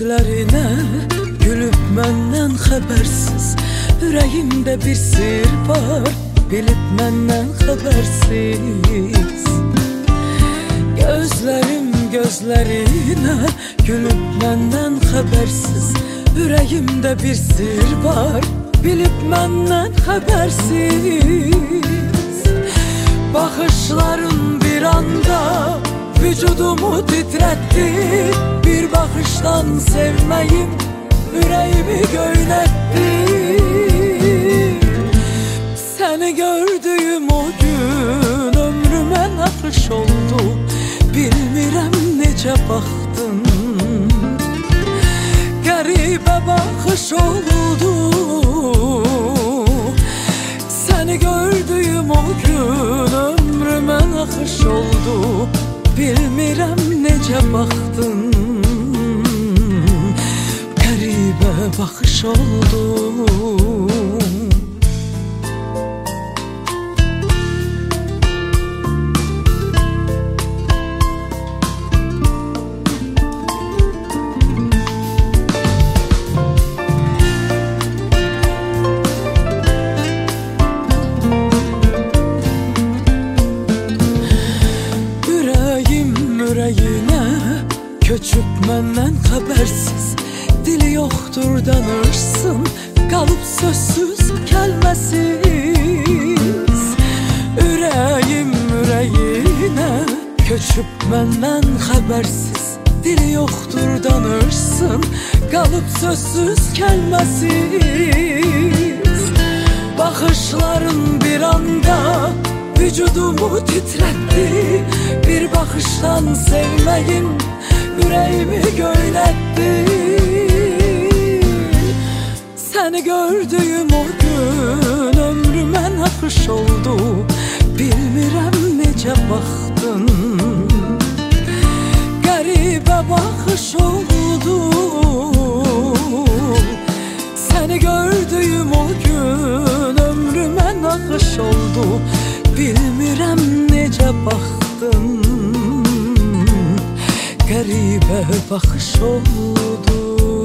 Gözlerine gülüp menden habersiz, yüreğimde bir sır var, bilip menden habersiz. Gözlerim gözlerine gülüp menden habersiz, yüreğimde bir sır var, bilip menden habersiz. Bakışların bir anda vücudumu titretti, bir bakıştan sevmeyim yüreğimi göyletti. Seni gördüğüm o gün ömrüme nakış oldu, bilmirəm necə baxdın. Qəribə baxış oldu, seni gördüğüm o gün ömrüme nakış oldu, bilmirəm necə baxdın. Qəribə baxış oldu. Yüreğine köçüp menden habersiz, dili yoktur danırsın, kalıp sözsüz kelmesiz. Yüreğine köçüp menden habersiz, dili yoktur danırsın, kalıp sözsüz kelmesiz. Bakışların bir anda vücudumu titretti, bir bakıştan sevmeyim yüreğimi göyletti. Seni gördüğüm o gün ömrüme nakış oldu, bilmirəm necə baxdın. Qəribə baxış oldu, seni gördüğüm o gün ömrüme nakış oldu, bilmirəm necə baxdın. Qəribə baxış oldu.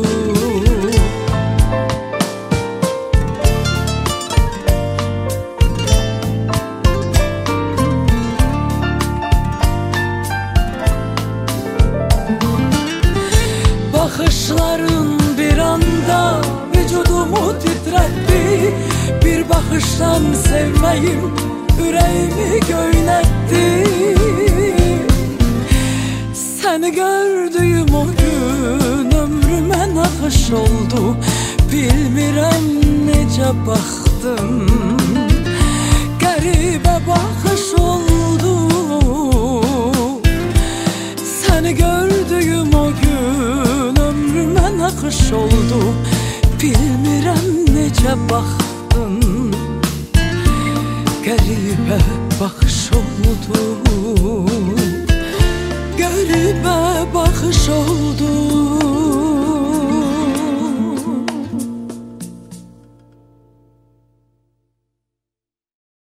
Bakışların bir anda vücudumu titretti, bir bakıştan sevmeyim yüreğimi göyletti. Seni gördüğüm o gün ömrüme nakış oldu, bilmirəm necə baxdın. Qəribə baxış oldu, seni gördüğüm o gün ömrüme nakış oldu, bilmirəm necə baxdın. Qəribə baxış oldu, qəribə baxış oldu.